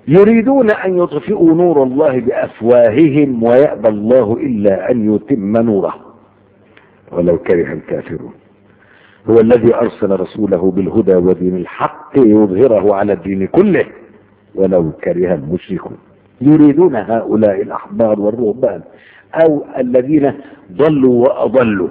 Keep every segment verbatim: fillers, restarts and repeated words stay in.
يريدون أن يطفئوا نور الله بأفواههم ويأبى الله إلا أن يتم نوره ولو كره الكافرون. هو الذي أرسل رسوله بالهدى ودين الحق يظهره على الدين كله ولو كره المشركون. يريدون هؤلاء الأحبار والرهبان أو الذين ضلوا وأضلوا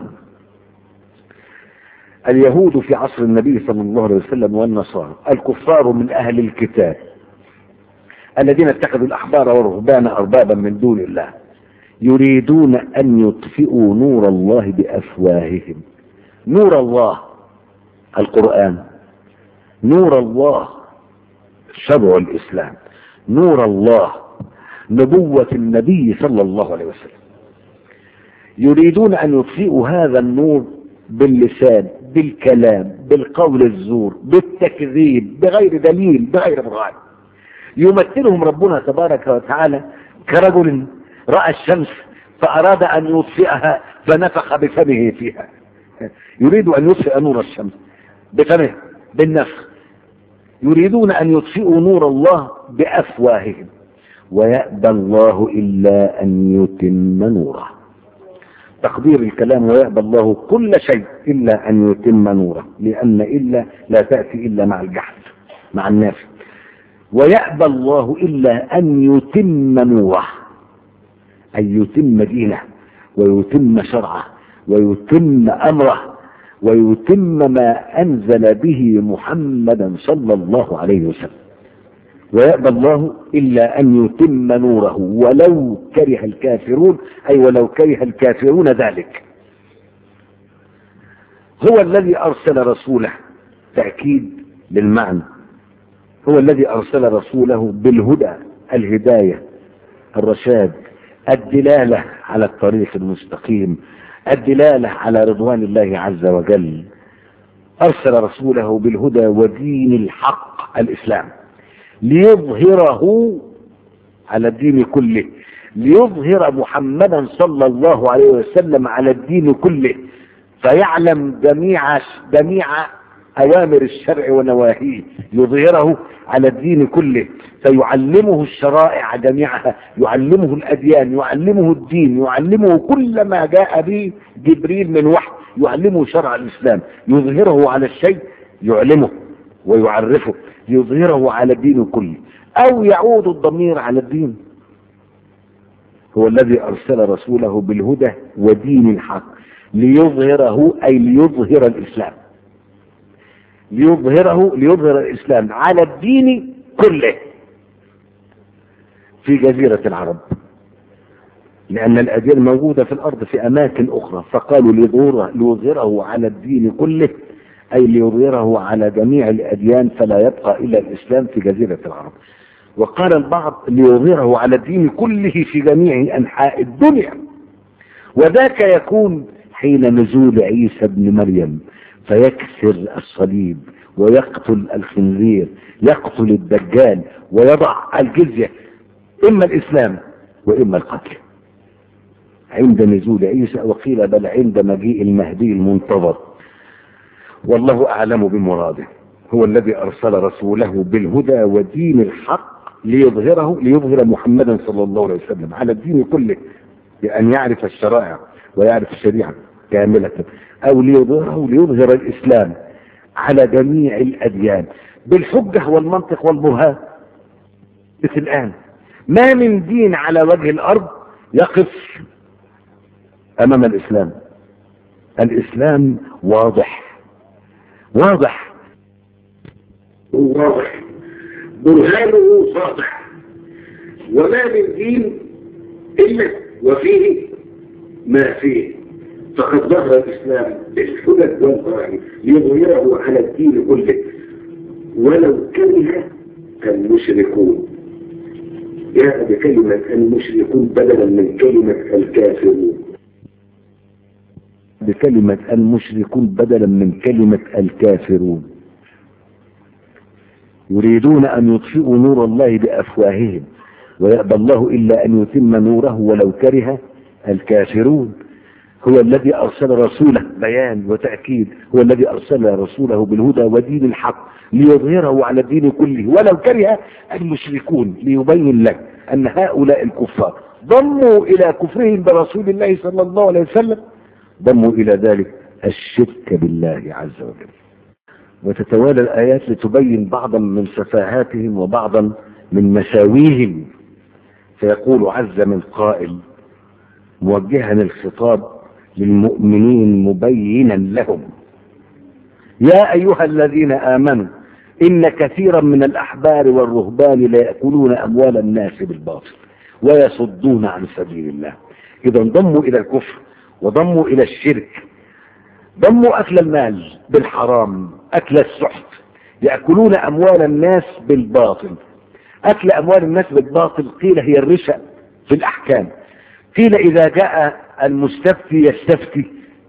اليهود في عصر النبي صلى الله عليه وسلم والنصارى، الكفار من أهل الكتاب الذين اتخذوا الأحبار والرهبان أربابا من دون الله، يريدون أن يطفئوا نور الله بأفواههم. نور الله القرآن، نور الله شرع الإسلام، نور الله نبوة النبي صلى الله عليه وسلم. يريدون أن يطفئوا هذا النور باللسان، بالكلام، بالقول الزور، بالتكذيب، بغير دليل، بغير برهان. يمثلهم ربنا تبارك وتعالى كرجل رأى الشمس فأراد أن يطفئها فنفخ بفمه فيها. يريد أن يطفئ نور الشمس بفمه بالنفخ. يريدون أن يطفئوا نور الله بأفواههم ويأبى الله إلا أن يتم نوره. تقدير الكلام ويأبى الله كل شيء إلا أن يتم نوره، لأن إلا لا تأتي إلا مع الجحد، مع النافي. ويأبى الله إلا أن يتم نوره، أن يتم دينه ويتم شرعه ويتم أمره ويتم ما أنزل به محمدا صلى الله عليه وسلم. ويأبى الله إلا أن يتم نوره ولو كره الكافرون، أي ولو كره الكافرون ذلك. هو الذي أرسل رسوله، تأكيد للمعنى، هو الذي أرسل رسوله بالهدى، الهداية، الرشاد، الدلالة على الطريق المستقيم، الدلالة على رضوان الله عز وجل. أرسل رسوله بالهدى ودين الحق الإسلام ليظهره على الدين كله، ليظهر محمدا صلى الله عليه وسلم على الدين كله، فيعلم جميع جميع أوامر الشرع ونواهيه، يظهره على الدين كله، فيعلمه الشرائع جميعها، يعلمه الأديان، يعلمه الدين، يعلمه كل ما جاء به جبريل من وحي، يعلمه شرع الإسلام، يظهره على الشيء، يعلمه ويعرفه، يظهره على الدين كله. أو يعود الضمير على الدين. هو الذي أرسل رسوله بالهدى ودين الحق ليظهره، أي ليظهر الإسلام، ليظهره ليظهر الإسلام على الدين كله في جزيرة العرب، لأن الأديان موجودة في الأرض في أماكن أخرى، فقالوا ليظهره, ليظهره على الدين كله، أي ليظهره على جميع الأديان فلا يبقى إلا الإسلام في جزيرة العرب. وقال البعض ليظهره على الدين كله في جميع أنحاء الدنيا، وذاك يكون حين نزول عيسى ابن مريم فيكسر الصليب ويقتل الخنزير، يقتل الدجال ويضع الجزية، إما الإسلام وإما القتل عند نزول عيسى، وقيل بل عند مجيء المهدي المنتظر، والله أعلم بمراده. هو الذي أرسل رسوله بالهدى ودين الحق ليظهره ليظهر محمدا صلى الله عليه وسلم على الدين كله، بأن يعرف الشرائع ويعرف الشريعة كاملة، أو ليظهره ليظهر الإسلام على جميع الأديان بالحجة والمنطق والبرهان. مثل الآن ما من دين على وجه الأرض يقف أمام الإسلام. الإسلام واضح واضح واضح، برهانه ساطع، وما من دين إلا وفيه ما فيه. فقد ظهر الإسلام بالحجج والبراهين ليظهره على الدين كله ولو كره المشركون. جاء بكلمة المشركون بدلا من كلمة الكافرون، بكلمة المشركون بدلا من كلمة الكافرون. يريدون أن يطفئوا نور الله بأفواههم ويأبى الله إلا أن يتم نوره ولو كره الكافرون. هو الذي أرسل رسوله بيان وتأكيد، هو الذي أرسل رسوله بالهدى ودين الحق ليظهره على الدين كله ولو كره المشركون، ليبين لك أن هؤلاء الكفار ضموا إلى كفرهم برسول الله صلى الله عليه وسلم، ضموا إلى ذلك الشرك بالله عز وجل. وتتوالى الآيات لتبين بعضا من سفاهاتهم وبعضا من مساويهم. فيقول عز من قائل موجها الخطاب للمؤمنين مبينا لهم: يا أيها الذين آمنوا إن كثيرا من الأحبار والرهبان لا يأكلون أموال الناس بالباطل ويصدون عن سبيل الله. إذا انضموا إلى الكفر وضموا إلى الشرك، ضموا أكل المال بالحرام، أكل السحت، يأكلون أموال الناس بالباطل. أكل أموال الناس بالباطل قيل هي الرشا في الأحكام، قيل إذا جاء المستفتي يستفتي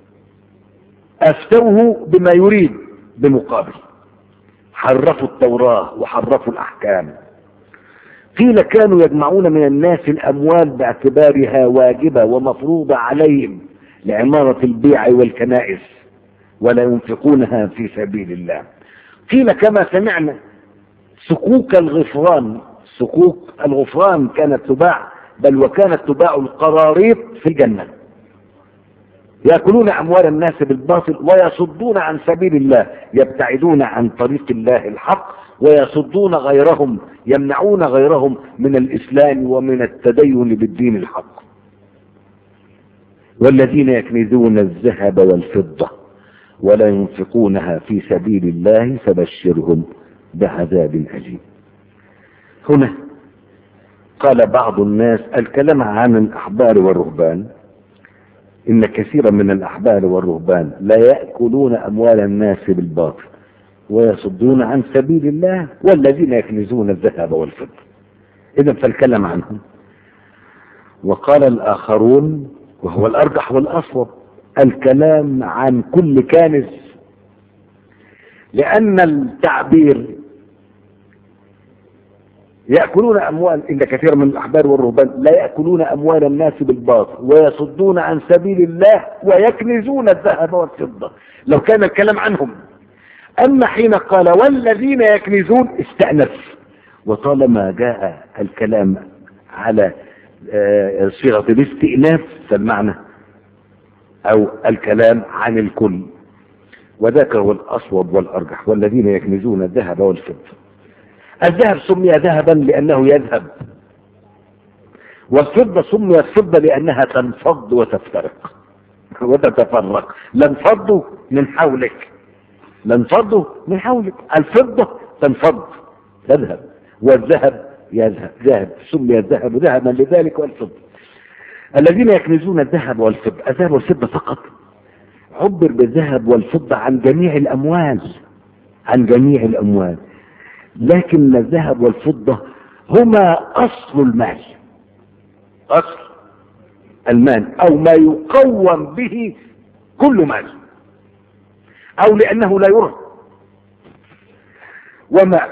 أفتوه بما يريد بمقابل، حرفوا التوراة وحرفوا الأحكام. قيل كانوا يجمعون من الناس الأموال باعتبارها واجبة ومفروضة عليهم لعمارة البيع والكنائس ولا ينفقونها في سبيل الله. قيل كما سمعنا سكوك الغفران، سكوك الغفران كانت تباع، بل وكانت تباع القراريط في الجنة. يأكلون أموال الناس بالباطل ويصدون عن سبيل الله، يبتعدون عن طريق الله الحق ويصدون غيرهم، يمنعون غيرهم من الإسلام ومن التدين بالدين الحق. والذين يكنزون الذهب والفضة ولا ينفقونها في سبيل الله فبشرهم بعذاب أليم. هنا قال بعض الناس الكلام عن الأحبار والرهبان، إن كثيرا من الأحبار والرهبان لا يأكلون أموال الناس بالباطل ويصدون عن سبيل الله والذين يكنزون الذهب والفضة. إذن فالكلام عنهم. وقال الآخرون وهو الأرجح والأصوب الكلام عن كل كانز، لأن التعبير يأكلون أموال، إن كثير من الأحبار والرهبان لا يأكلون أموال الناس بالباطل ويصدون عن سبيل الله ويكنزون الذهب والفضة، لو كان الكلام عنهم. أما حين قال والذين يكنزون استأنف، وطالما جاء الكلام على صيغة الاستئناف فالمعنى أو الكلام عن الكل، وذاك هو الأصوب والأرجح. والذين يكنزون الذهب والفضة، الذهب سمي ذهبا لأنه يذهب، والفضة سميت فضة لأنها تنفض وتفترق وتتفرق. لانفضوا من حولك، لانفضوا من حولك. الفضة تنفض تذهب، والذهب يذهب، ذهب سمي الذهب ذهبا لذلك والفضة. الذين يكنزون الذهب والفضة، الذهب والفضة فقط عبر بالذهب والفضة عن جميع الأموال، عن جميع الأموال، لكن الذهب والفضة هما أصل المال، أصل المال أو ما يقوم به كل مال، أو لأنه لا يرى. وما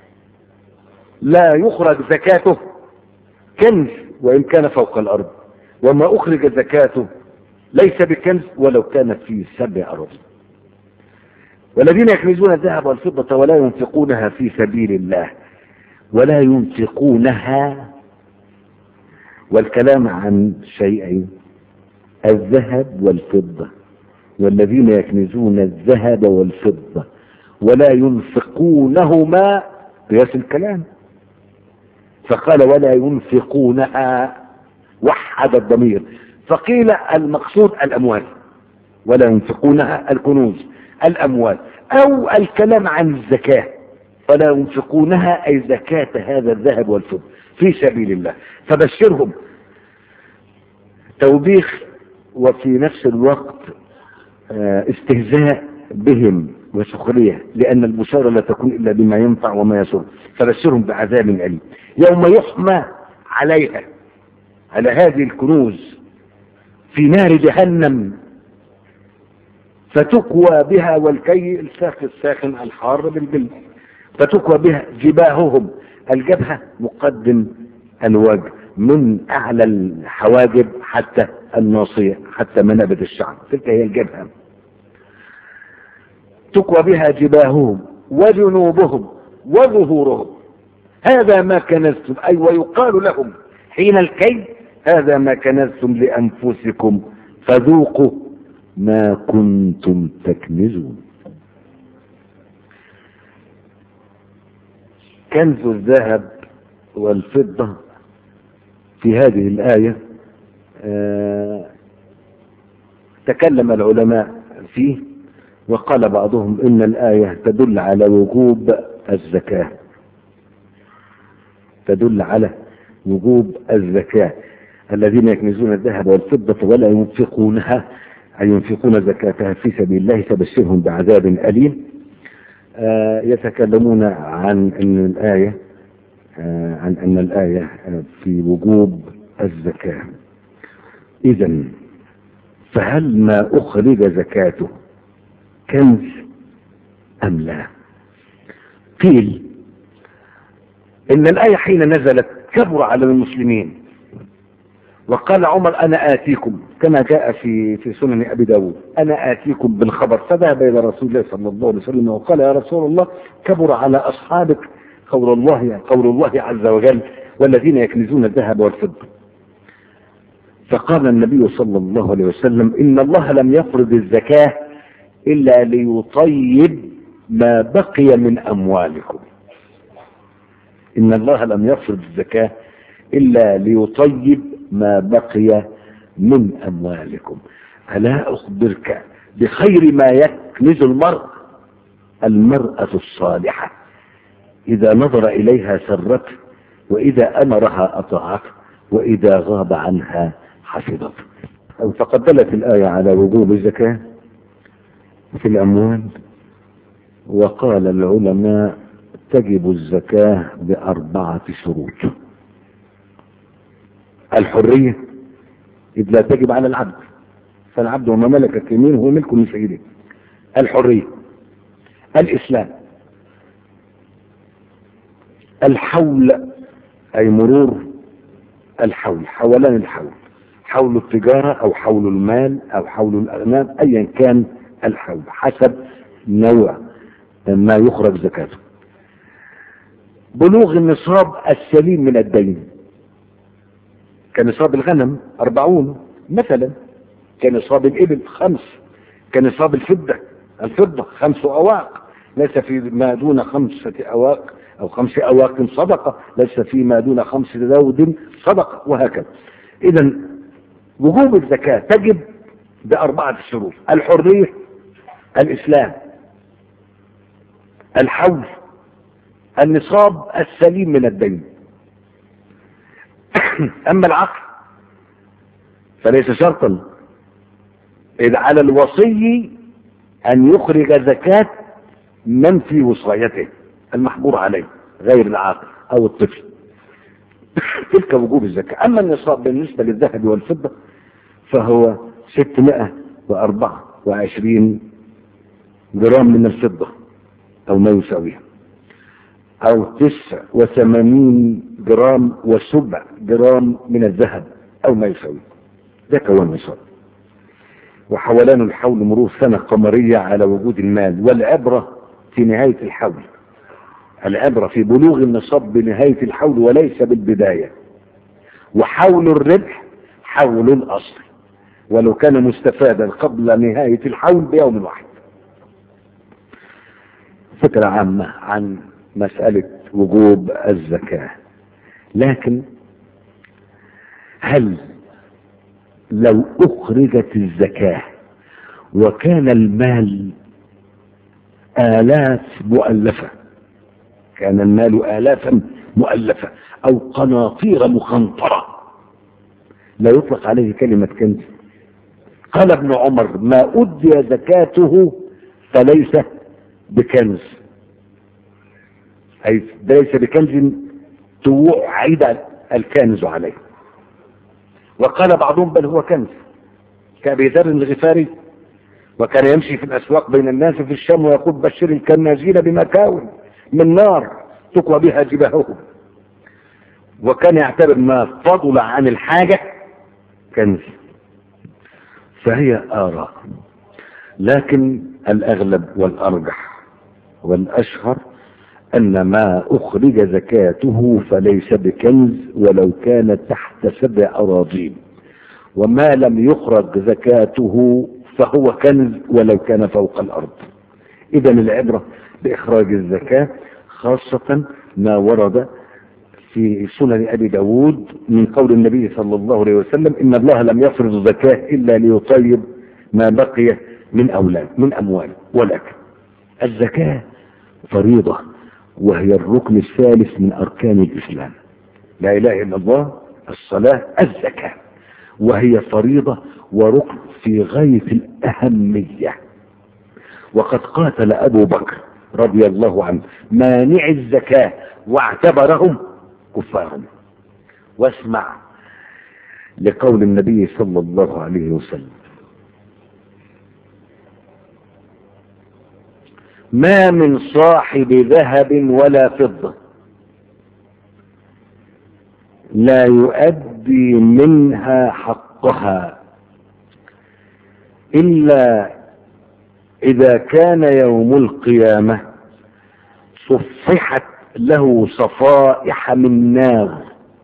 لا يخرج زكاته كنز وإن كان فوق الأرض، وما أخرج زكاته ليس بكنز ولو كان في سبع أرض. والذين يكنزون الذهب والفضة ولا ينفقونها في سبيل الله، ولا ينفقونها، والكلام عن شيئين: الذهب والفضة. والذين يكنزون الذهب والفضة ولا ينفقونهما قياس الكلام، فقال ولا ينفقونها، وحد الضمير، فقيل المقصود الأموال، ولا ينفقونها الكنوز الأموال، أو الكلام عن الزكاة، فلا ينفقونها أي زكاة هذا الذهب والفضة في سبيل الله. فبشرهم توبيخ وفي نفس الوقت استهزاء بهم وسخرية، لأن البشارة لا تكون إلا بما ينفع وما يسر. فبشرهم بعذاب أليم يوم يحمى عليها، على هذه الكنوز، في نار جهنم، فتكوى بها، والكي الساخن الساخن الحار بالجلد، فتكوى بها جباههم، الجبهة مقدم الوجه من أعلى الحواجب حتى الناصية، حتى منابت الشعر، تلك هي الجبهة. تكوى بها جباههم وجنوبهم وظهورهم هذا ما كنزتم، أي ويقال لهم حين الكيد هذا ما كنزتم لأنفسكم فذوقوا ما كنتم تكنزون. كنز الذهب والفضة في هذه الآية آه تكلم العلماء فيه، وقال بعضهم إن الآية تدل على وجوب الزكاة، تدل على وجوب الزكاة. الذين يكنزون الذهب والفضة ولا ينفقونها أي ينفقون زكاتها في سبيل الله فبشرهم بعذاب أليم. آه يتكلمون عن أن الآية آه عن أن الآية في وجوب الزكاة. إذن فهل ما أخرج زكاته كنز أم لا؟ قيل إن الآية حين نزلت كبر على المسلمين، وقال عمر أنا آتيكم كما جاء في في سنن أبي داود أنا آتيكم بالخبر، فذهب إلى رسول الله صلى الله عليه وسلم وقال يا رسول الله كبر على أصحابك قول الله قول الله عز وجل والذين يكنزون الذهب والفضة. فقال النبي صلى الله عليه وسلم إن الله لم يفرض الزكاة إلا ليطيب ما بقي من أموالكم. إن الله لم يفرض الزكاة إلا ليطيب ما بقي من أموالكم. ألا أخبرك بخير ما يكنز المرء؟ المرأة الصالحة إذا نظر إليها سرته، وإذا أمرها أطاعته، وإذا غاب عنها حفظته. فقد دلت الآية على وجوب الزكاة في الأموال، وقال العلماء تجب الزكاة بأربعة شروط. الحرية إذ لا تجب على العبد، فالعبد وما ملكت يمينه هو ملك لسيده. الحرية، الإسلام، الحول أي مرور الحول، حولان الحول، حول التجارة أو حول المال أو حول الأغنام أيا كان الحول حسب نوع ما يخرج زكاته. بلوغ النصاب السليم من الدين، كنصاب الغنم أربعون مثلا، كنصاب الإبل خمس، كنصاب الفضة الفضة خمس أواق، ليس في ما دون خمسة أواق أو خمس أواق صدقة، ليس في ما دون خمس ذود صدقة، وهكذا. إذا وجوب الزكاة تجب بأربعة شروط: الحرية، الإسلام، الحول، النصاب السليم من الدين. أما العقل فليس شرطا، إذ على الوصي أن يخرج زكاة من في وصايته المحظور عليه غير العاقل أو الطفل. تلك وجوب الزكاة. أما النصاب بالنسبة للذهب والفضة فهو ستمائة وأربعة وعشرين جرام من الفضة أو ما يساويها، أو تسع وثمانين جرام وسبع جرام من الذهب أو ما يساويه. ده كون النصاب. وحولان الحول مرور سنة قمرية على وجود المال، والعبرة في نهاية الحول. العبرة في بلوغ النصاب بنهاية الحول وليس بالبداية. وحول الربح حول الأصل ولو كان مستفادا قبل نهاية الحول بيوم واحد. فكرة عامة عن مسألة وجوب الزكاة. لكن هل لو أخرجت الزكاة وكان المال آلاف مؤلفة، كان المال آلافا مؤلفة أو قناطير مخنطرة، لا يطلق عليه كلمة كنز؟ قال ابن عمر ما أدي زكاته فليس بكنز، أي ليس بكنز توعد الكنز عليه. وقال بعضهم بل هو كنز، كأبي ذر الغفاري، وكان يمشي في الأسواق بين الناس في الشام ويقول بشر الكنازين بمكاون من نار تقوى بها جباههم. وكان يعتبر ما فضل عن الحاجة كنز. فهي آراء، لكن الأغلب والأرجح والأشهر أن ما أخرج زكاته فليس بكنز ولو كان تحت سبع أراضين، وما لم يخرج زكاته فهو كنز ولو كان فوق الأرض. إذا العبرة بإخراج الزكاة، خاصة ما ورد في سنن أبي داود من قول النبي صلى الله عليه وسلم: إن الله لم يفرض زكاة إلا ليطيب ما بقي من أولاد من أموال. ولكن الزكاة فريضة، وهي الركن الثالث من أركان الإسلام. لا إله إلا الله، الصلاة، الزكاة، وهي فريضة وركن في غاية الأهمية. وقد قاتل أبو بكر رضي الله عنه مانع الزكاة واعتبرهم كفارا. واسمع لقول النبي صلى الله عليه وسلم: ما من صاحب ذهب ولا فضة لا يؤدي منها حقها إلا إذا كان يوم القيامة صفحت له صفائح من نار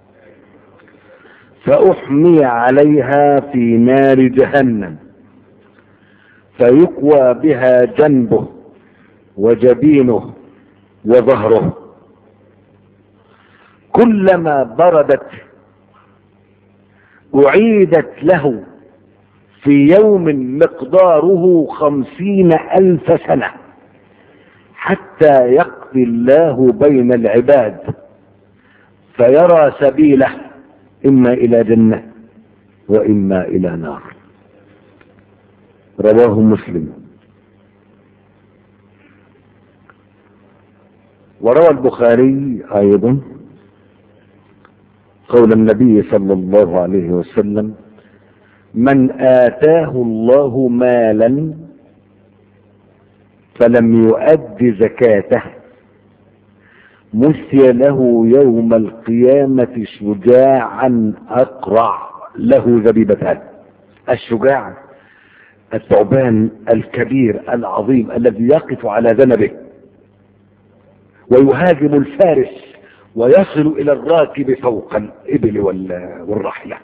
فأحمي عليها في نار جهنم فيكوى بها جنبه وجبينه وظهره، كلما بردت أعيدت له في يوم مقداره خمسين ألف سنة حتى يقضي الله بين العباد فيرى سبيله إما إلى جنة وإما إلى نار. رواه مسلم. وروى البخاري أيضا قول النبي صلى الله عليه وسلم: من آتاه الله مالا فلم يؤد زكاته مسي له يوم القيامة شجاعا أقرع له زبيبتان. الشجاع الثعبان الكبير العظيم الذي يقف على ذنبه ويهاجم الفارس ويصل إلى الراكب فوق الإبل والرحلة.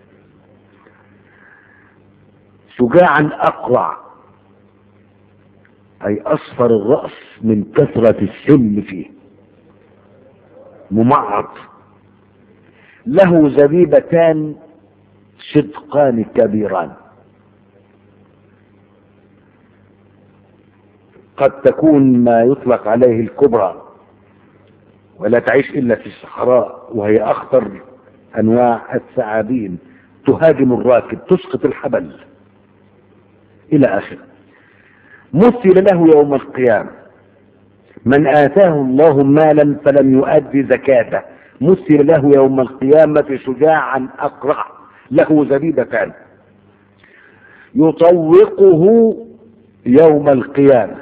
شجاعا أقرع أي أصفر الرأس من كثرة السم فيه، ممعط، له زبيبتان شدقان كبيران، قد تكون ما يطلق عليه الكبرى ولا تعيش إلا في الصحراء، وهي أخطر أنواع الثعابين، تهاجم الراكب، تسقط الحبل إلى آخره. مثل له يوم القيامة: من آتاه الله مالا فلم يؤدي زكاته مثل له يوم القيامة شجاعا أقرع له زبيبتان يطوقه يوم القيامة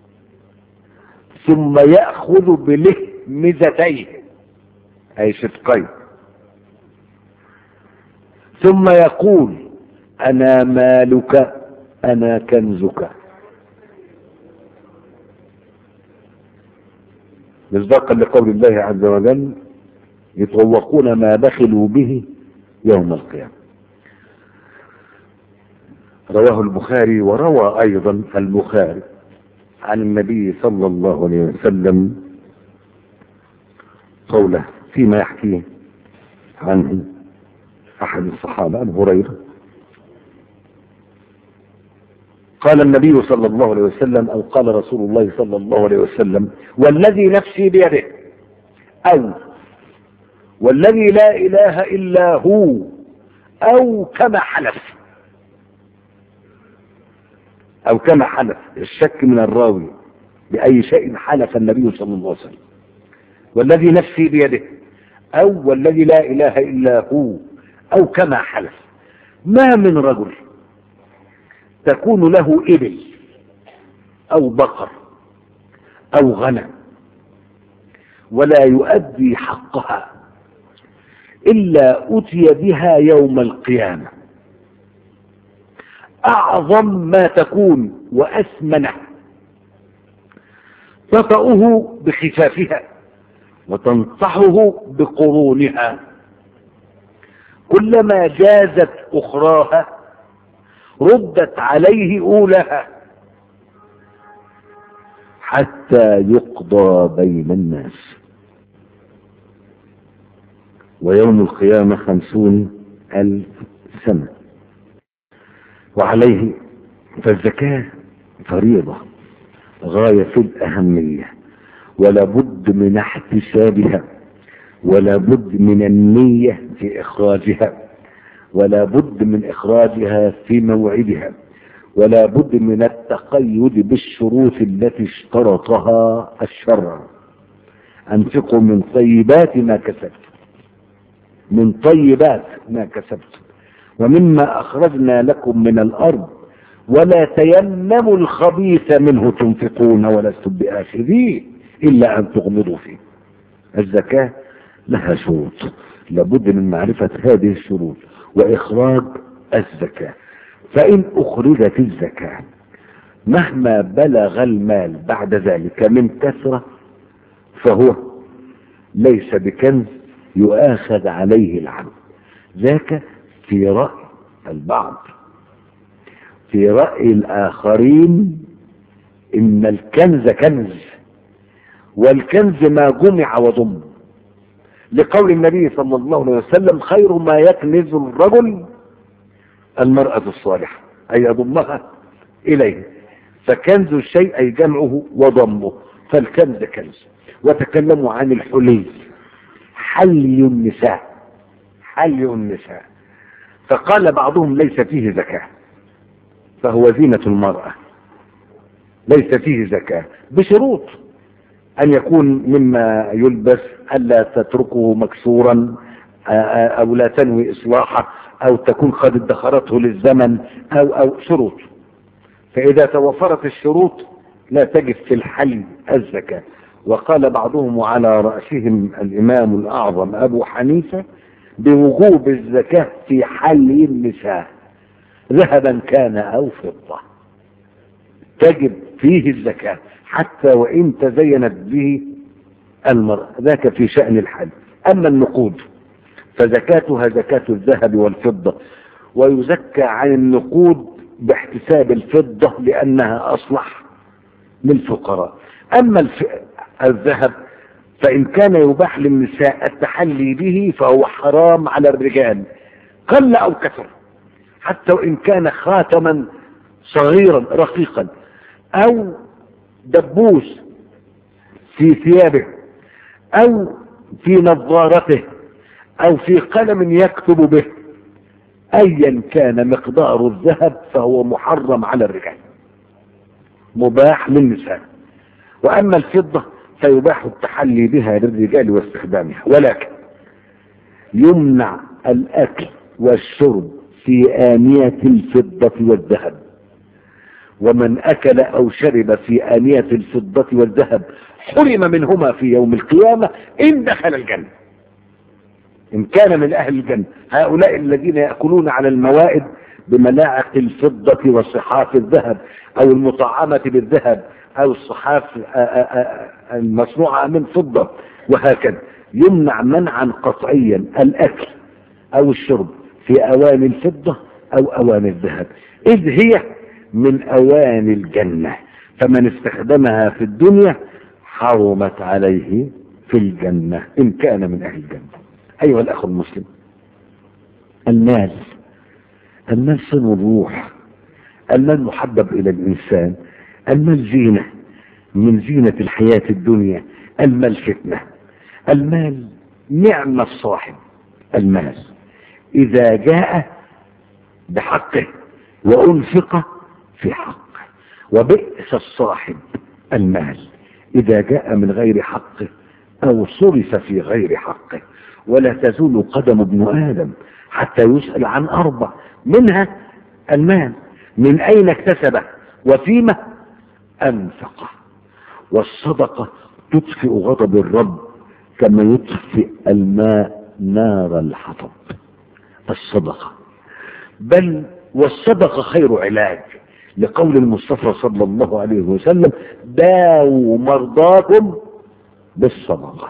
ثم يأخذ بلهمزتيه أي شدقين ثم يقول: أنا مالك أنا كنزك، مصداقا لقول الله عز وجل: يطوقون ما بخلوا به يوم القيامة. رواه البخاري. وروى أيضا البخاري عن النبي صلى الله عليه وسلم قوله فيما يحكيه عنه أحد الصحابة أبو هريرة: قال النبي صلى الله عليه وسلم أو قال رسول الله صلى الله عليه وسلم: والذي نفسي بيده، أو والذي لا إله إلا هو، أو كما حلف، أو كما حلف، الشك من الراوي بأي شيء حلف النبي صلى الله عليه وسلم. والذي نفسي بيده، أو والذي لا إله إلا هو، أو كما حلف. ما من رجل تكون له إبل أو بقر أو غنم ولا يؤدي حقها إلا أتي بها يوم القيامة أعظم ما تكون وأثمنه، تطأه بخفافها وتنصحه بقرونها، كلما جازت أخراها ردت عليه أولاها حتى يقضى بين الناس. ويوم القيامة خمسون ألف سنة. وعليه فالزكاة فريضة غاية في الأهمية، ولا بد من احتسابها، ولا بد من النية في إخراجها، ولا بد من إخراجها في موعدها، ولا بد من التقيد بالشروط التي اشترطها الشرع. أنفقوا من طيبات ما كسبت، من طيبات ما كسبت ومما أخرجنا لكم من الأرض ولا تيمموا الخبيث منه تنفقون ولستم بآخذيه إلا أن تغمضوا فيه. الزكاة لها شروط، لابد من معرفة هذه الشروط وإخراج الزكاة. فإن أخرجت الزكاة مهما بلغ المال بعد ذلك من كثرة فهو ليس بكنز يؤاخذ عليه العبد. ذاك في رأي البعض. في رأي الآخرين إن الكنز كنز، والكنز ما جمع وضم، لقول النبي صلى الله عليه وسلم: خير ما يكنز الرجل المرأة الصالحة، أي يضمها إليه. فكنز الشيء أي جمعه وضمه، فالكنز كنز. وتكلموا عن الحلي، حلي النساء، حلي النساء، فقال بعضهم ليس فيه زكاة، فهو زينة المرأة، ليس فيه زكاة بشروط أن يكون مما يلبس، ألا تتركه مكسورا أو لا تنوي إصلاحه أو تكون قد ادخرته للزمن أو أو شروط. فإذا توفرت الشروط لا تجد في الحل الزكاة. وقال بعضهم وعلى رأسهم الإمام الأعظم أبو حنيفة بوجوب الزكاة في حل النساء، ذهبا كان أو فضة، تجب فيه الزكاة حتى وإن تزينت به المرأة، ذاك في شأن الحل. أما النقود فزكاتها زكاة الذهب والفضة، ويزكى عن النقود باحتساب الفضة لأنها أصلح للفقراء. أما الف... الذهب فإن كان يباح للنساء التحلي به فهو حرام على الرجال قل أو كثر، حتى وإن كان خاتما صغيرا رقيقا أو دبوس في ثيابه أو في نظارته أو في قلم يكتب به، أيا كان مقدار الذهب فهو محرم على الرجال، مباح للنساء. وأما الفضة فيباح التحلي بها للرجال واستخدامها، ولكن يمنع الأكل والشرب في آنية الفضة والذهب. ومن أكل أو شرب في آنية الفضة والذهب حرم منهما في يوم القيامة إن دخل الجنة، إن كان من أهل الجنة. هؤلاء الذين يأكلون على الموائد بملاعق الفضة وصحاف الذهب أو المطعمة بالذهب أو الصحاف المصنوعة من فضة وهكذا، يمنع منعا قطعيا الأكل أو الشرب في أواني الفضة أو أواني الذهب، إذ هي من أواني الجنة، فمن استخدمها في الدنيا حرمت عليه في الجنة إن كان من أهل الجنة. أيها الأخ المسلم، المال المال صنو الروح، المال محبب إلى الإنسان، المال زينة من زينة الحياة الدنيا، المال فتنة، المال نعم الصاحب. المال إذا جاء بحقه وأنفق في حقه، وبئس الصاحب المال إذا جاء من غير حقه أو صرف في غير حقه. ولا تزول قدم ابن آدم حتى يسأل عن أربع، منها المال، من أين اكتسبه وفيما أنفقه. والصدقة تطفئ غضب الرب كما يطفئ الماء نار الحطب. الصدقة بل والصدقة خير علاج، لقول المصطفى صلى الله عليه وسلم: داووا مرضاكم بالصدقة.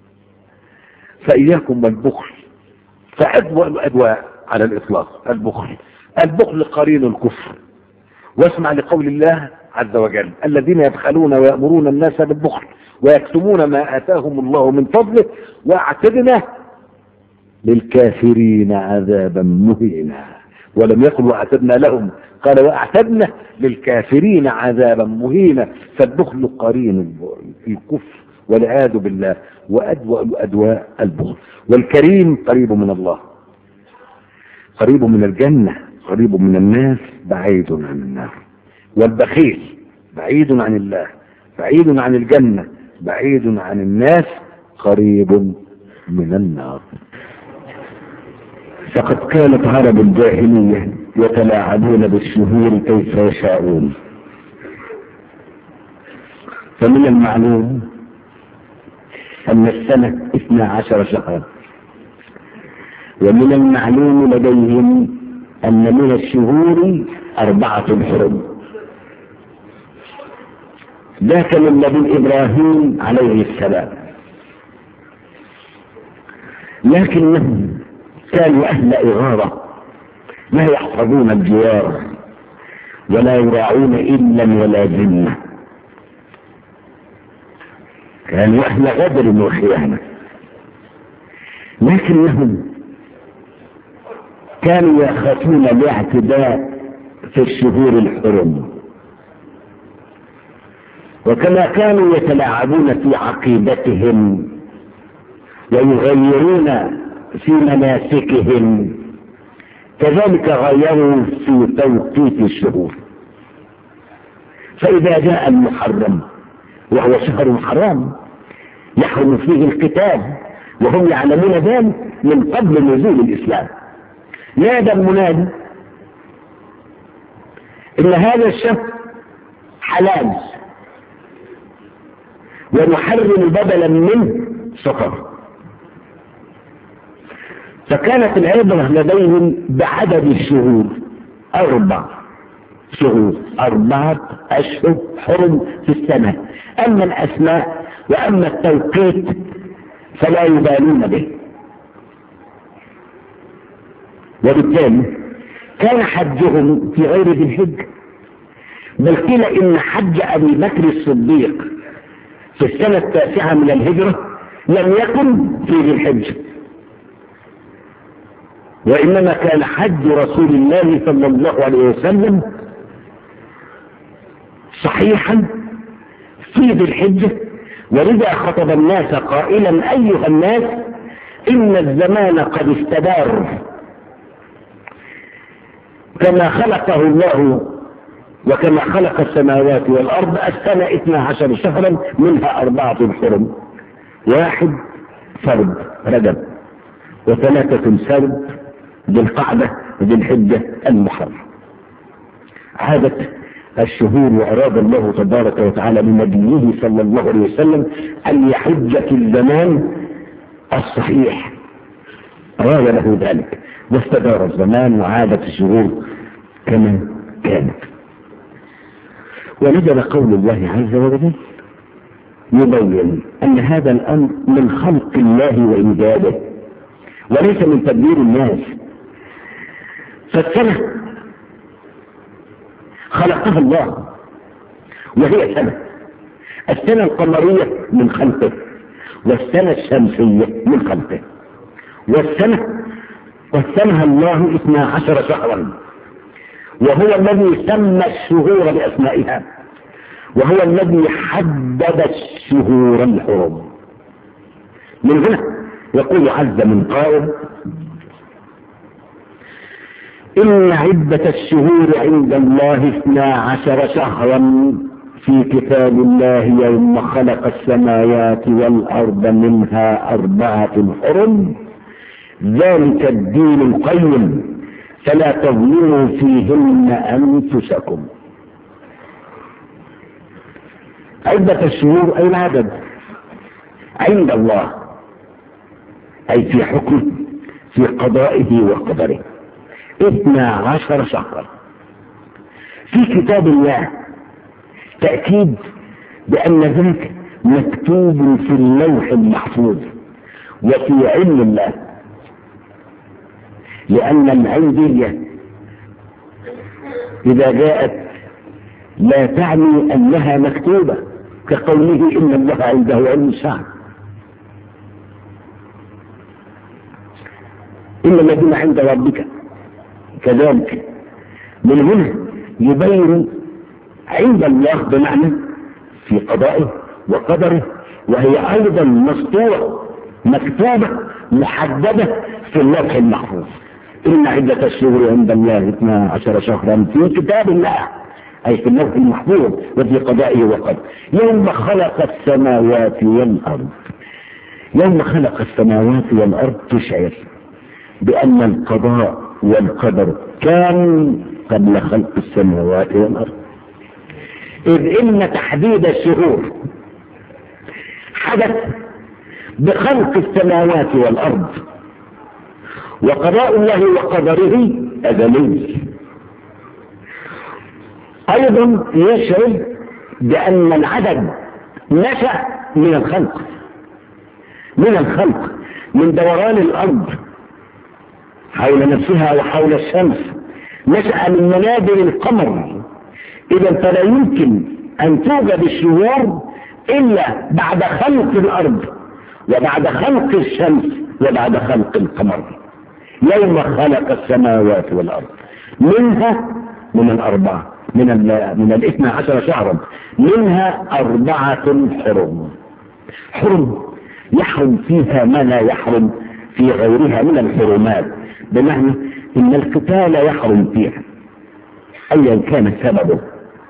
فإياكم والبخل، فأدوى الأدواء على الإطلاق البخل. البخل قرين الكفر. واسمع لقول الله عز وجل: الذين يبخلون ويأمرون الناس بالبخل ويكتمون ما آتاهم الله من فضله واعتدنا للكافرين عذابا مهينا. ولم يقل واعتدنا لهم، قال واعتدنا للكافرين عذابا مهينا. فالبخل قرين الكفر والعياذ بالله، وأدوأ الأدواء البخل. والكريم قريب من الله، قريب من الجنة، قريب من الناس، بعيد عن النار. والبخيل بعيد عن الله، بعيد عن الجنة، بعيد عن الناس، قريب من النار. فقد كانت عرب الجاهلية يتلاعبون بالشهور كيف يشاءون. فمن المعلوم أن السنة اثنا عشر شهرا، ومن المعلوم لديهم أن من الشهور أربعة حرم. ذاك من نبي إبراهيم عليه السلام، لكنهم كانوا أهل إغارة، لا يحفظون الجوار ولا يراعون إلا ولا ذمة، كانوا أهل غدر وخيانة. لكنهم كانوا يخافون الاعتداء في الشهور الحرم، وكما كانوا يتلاعبون في عقيدتهم ويغيرون في مناسكهم، كذلك غيروا في توقيت الشهور. فإذا جاء المحرم وهو شهر حرام يحرم فيه القتال، وهم يعلمون ذلك من قبل نزول الإسلام، نادى المنادي إن هذا الشهر حلال ونحرم بدلا منه صفر. فكانت العبرة لديهم بعدد الشهور، أربع شهور، أربعة أشهر حرم في السنة. أما الأسماء وأما التوقيت فلا يبالون به. وبالتالي كان حجهم في غير ذي الحجة، بل قيل إن حج أبي بكر الصديق في السنة التاسعة من الهجرة لم يكن في ذي الحجة، وإنما كان حج رسول الله صلى الله عليه وسلم صحيحا في ذي الحجة. ولذا خطب الناس قائلا: أيها الناس، إن الزمان قد استدار كما خلقه الله وكما خلق السماوات والأرض. السنة اثنا عشر شهرا منها أربعة حرم: واحد فرد رجب، وثلاثة سرد ذي القعدة ذي الحجة المحرم. عادت الشهور، وأراد الله تبارك وتعالى بنبيه صلى الله عليه وسلم أن يحج في الزمان الصحيح، أراد له ذلك، واستدار الزمان وعادت الشهور كما كانت. ونزل قول الله عز وجل يبين أن هذا الأمر من خلق الله وإيجاده وليس من تدبير الناس. فالسنة خلقها الله وهي سنة، السنة القمرية من خلقه، والسنة الشمسية من خلقه. والسنة قسمها الله اثنا عشر شهرا، وهو الذي سمى الشهور بأسمائها، وهو الذي حدد الشهور الحرم. من هنا يقول عز من قائل: إن عدة الشهور عند الله اثنا عشر شهرا في كتاب الله يوم خلق السماوات والأرض منها أربعة حرم ذلك الدين القيم فلا تظلموا فيهن أنفسكم. عدة الشهور أي العدد عند الله، أي في حكمه في قضائه وقدره. اثنا عشر شهرا. في كتاب الله تأكيد بأن ذلك مكتوب في اللوح المحفوظ وفي علم الله، لأن العندية إذا جاءت لا تعني أنها مكتوبة، كقوله إن الله عنده علم الساعة. إن الذين عند ربك كذلك. من هنا يبين عند الله بمعنى في قضائه وقدره، وهي أيضا مسطورة مكتوبة محددة في اللوح المحفوظ. إن عدة الشهور عند الله اثنا عشر شهرا في كتاب الله، أي في اللوح المحفوظ وفي قضائه وقدره. يوم خلق السماوات والأرض، يوم خلق السماوات والأرض تشعر بأن القضاء والقدر كان قبل خلق السماوات والأرض، إذ إن تحديد الشهور حدث بخلق السماوات والأرض، وقضاء الله وقدره أزلي. أيضا يشعر بأن العدد نشأ من الخلق، من الخلق من دوران الأرض حول نفسها وحول الشمس، نشأ من منابر القمر. إذا فلا يمكن أن توجد الشهور إلا بعد خلق الأرض وبعد خلق الشمس وبعد خلق القمر. يوم خلق السماوات والأرض منها من الأربعة من ال من الاثنى عشر شهرا منها أربعة حرم. حرم يحرم فيها ما لا يحرم في غيرها من الحرمات، بمعنى إن القتال يحرم فيها أيا كان سببه.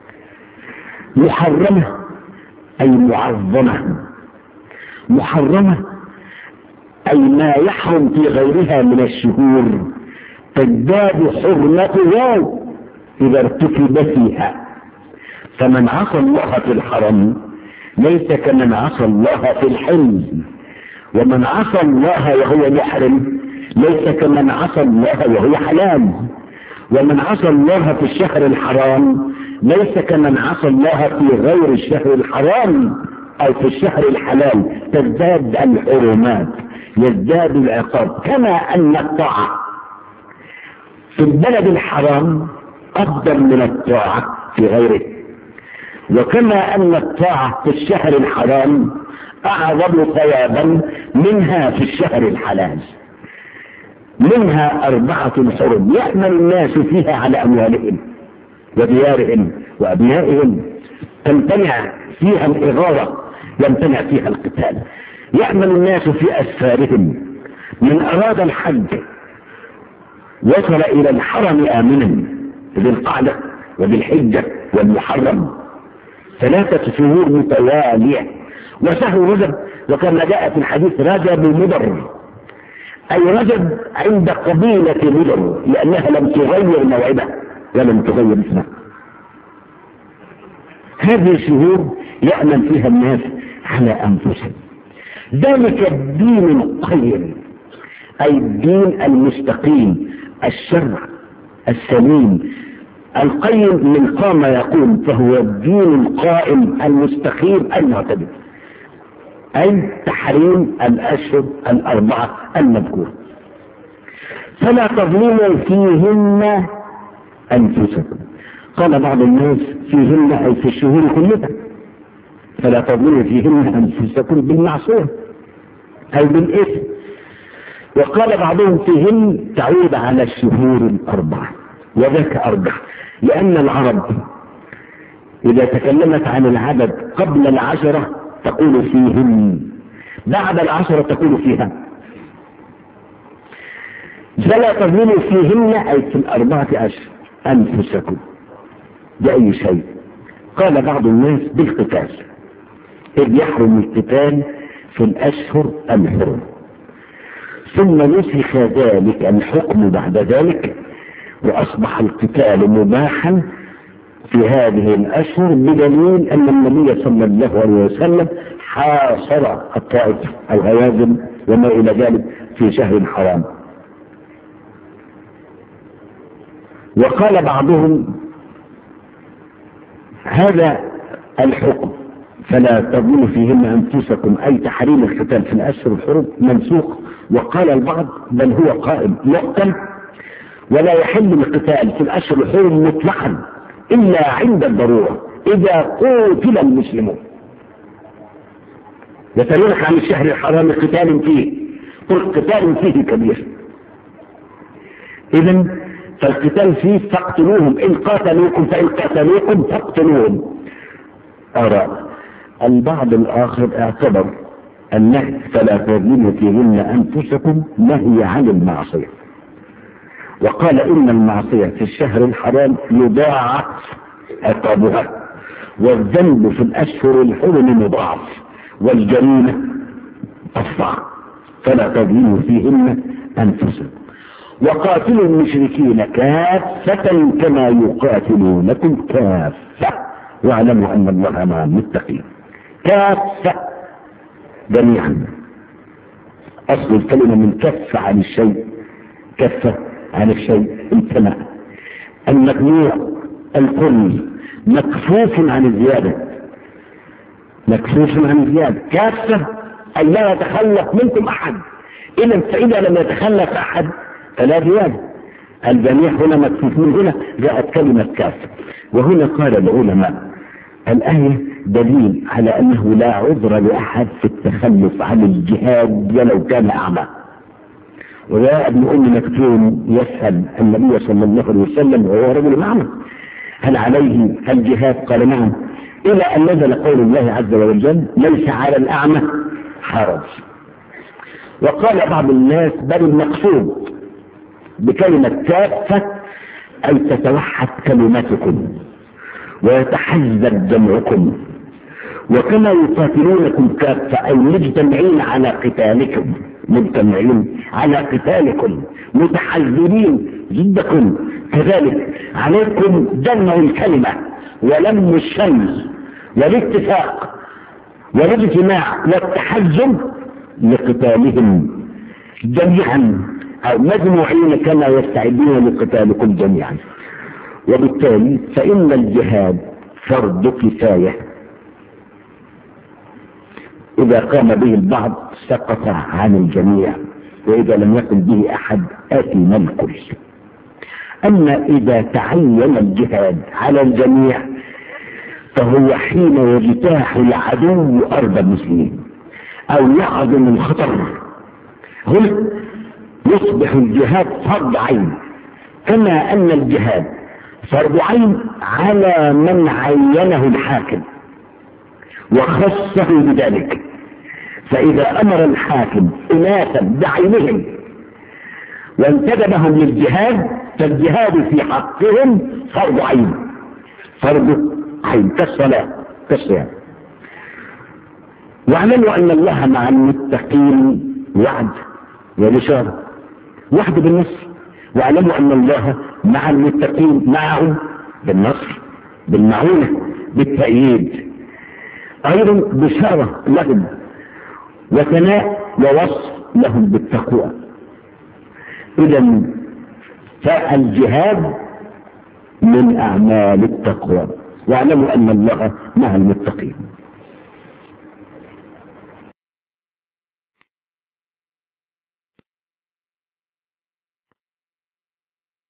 محرمة أي معظمة، محرمة أي ما يحرم في غيرها من الشهور تزداد حرمته إذا ارتكب فيها. فمن عصى الله في الحرم ليس كمن عصى الله في الحل، ومن عصى الله وهو محرم ليس كمن عصى الله وهو حلال، ومن عصى الله في الشهر الحرام ليس كمن عصى الله في غير الشهر الحرام أو في الشهر الحلال. تزداد الحرمات، يزداد العقاب. كما أن الطاعة في البلد الحرام أفضل من الطاعة في غيره، وكما أن الطاعة في الشهر الحرام أعظم ثوابا منها في الشهر الحلال. منها أربعة حرم يأمن الناس فيها على أموالهم وديارهم وأبنائهم، تمتنع فيها الإغارة، يمتنع فيها القتال. يأمن الناس في أسفارهم. من أراد الحج وصل إلى الحرم آمنا، ذي القعدة وذي الحجة والمحرم، ثلاثة شهور متوالية. وشهر رجب، وكما جاء في الحديث رجب مضر، أي رجب عند قبيلة مضر، لأنها لم تغير موعدها ولم تغير اسمها. هذه الشهور يأمن فيها الناس على أنفسهم. ذلك الدين القيم، أي الدين المستقيم، الشرع السليم. القيم من قام يقوم، فهو الدين القائم المستقيم المعتدل، أي تحريم الأشهر الأربعة المذكورة. فلا تظلموا فيهن أنفسكم. قال بعض الناس فيهن أي في الشهور كلها، فلا تظلموا فيهن أنفسكم بالمعصية أي بالإثم. وقال بعضهم فيهن تعود على الشهور الأربعة، وذاك أربع، لأن العرب إذا تكلمت عن العدد قبل العشرة تقول فيهن، بعد العشرة تقول فيها. فلا تظلموا فيهن أي في الأربعة أشهر أنفسكم بأي شيء. قال بعض الناس بالقتال، إذ يحرم القتال في الأشهر الحرم. ثم نسخ ذلك الحكم بعد ذلك، وأصبح القتال مباحا في هذه الأشهر، بدليل أن النبي صلى الله عليه وسلم حاصر الطائف الهوازن وما إلى ذلك في شهر حرام. وقال بعضهم هذا الحكم فلا تظلموا فيهن أنفسكم أي تحريم القتال في الأشهر الحرم منسوخ. وقال البعض بل هو قائم يقتل ولا يحل القتال في الأشهر الحرم مطلقا إلا عند الضرورة إذا قتل المسلمون. يسألونك عن الشهر الحرام قتال فيه، قل قتال فيه كبير، إذن فالقتال فيه فاقتلوهم إن قاتلوكم فإن قاتلوكم فاقتلوهم. أرى البعض الآخر اعتبر النهي فلا تظلموا فيهن أنفسكم نهي عن المعصية، وقال إن المعصية في الشهر الحرام يضاعف عقابها، والذنب في الأشهر الحرم مضاعف، والجريمة أصفع، فلا تظلموا فيهن أنفسكم. وقاتلوا المشركين كافة كما يقاتلونكم كافة واعلموا أن الله مع المتقين. كافة جميعا، أصل الكلمة من كف عن الشيء، كف عن الشيء امتنع، المجموع الكل مكفوف عن الزيادة، مكفوف عن الزيادة. كافة أي لا يتخلف منكم أحد، إذا فإذا لم يتخلف أحد فلا زيادة. الجميع هنا مكفوف، من هنا جاءت كلمة كافة. وهنا قال العلماء الآية دليل على أنه لا عذر لأحد في التخلف عن الجهاد ولو كان أعمى. وجاء ابن أم مكتوم يسأل النبي صلى الله عليه وسلم وهو رجل أعمى هل عليه الجهاد؟ قال نعم، إلى أن نزل قول الله عز وجل ليس على الأعمى حرج. وقال بعض الناس بل المقصود بكلمة كافة أي تتوحد كلمتكم ويتحزب جمعكم، وكما يقاتلونكم كافة أي مجتمعين على قتالكم، مجتمعين على قتالكم متحزبين ضدكم، كذلك عليكم جمع الكلمة ولم الشمل والاتفاق والاجتماع والتحزب لقتالهم جميعا أو مجموعين كما يستعدون لقتالكم جميعا. وبالتالي فإن الجهاد فرض كفاية، إذا قام به البعض سقط عن الجميع، وإذا لم يقم به أحد آثم الكل. أما إذا تعين الجهاد على الجميع فهو حين يجتاح العدو أرض المسلمين أو يعظم الخطر، هنا يصبح الجهاد فرض عين، كما أن الجهاد فرض عين على من عينه الحاكم وخصه بذلك. فإذا أمر الحاكم أناسا بعينهم وانتدبهم للجهاد فالجهاد في حقهم فرض عين، فرض عين كالصلاة كالصيام. واعلموا أن الله مع المتقين وعد وبشارة، وعد بالنصر. واعلموا أن الله مع المتقين معهم بالنصر بالمعونة بالتأييد، أيضا بشارة لهم وثناء ووصف لهم بالتقوى. إذا فالجهاد من أعمال التقوى، واعلموا أن الله مع المتقين.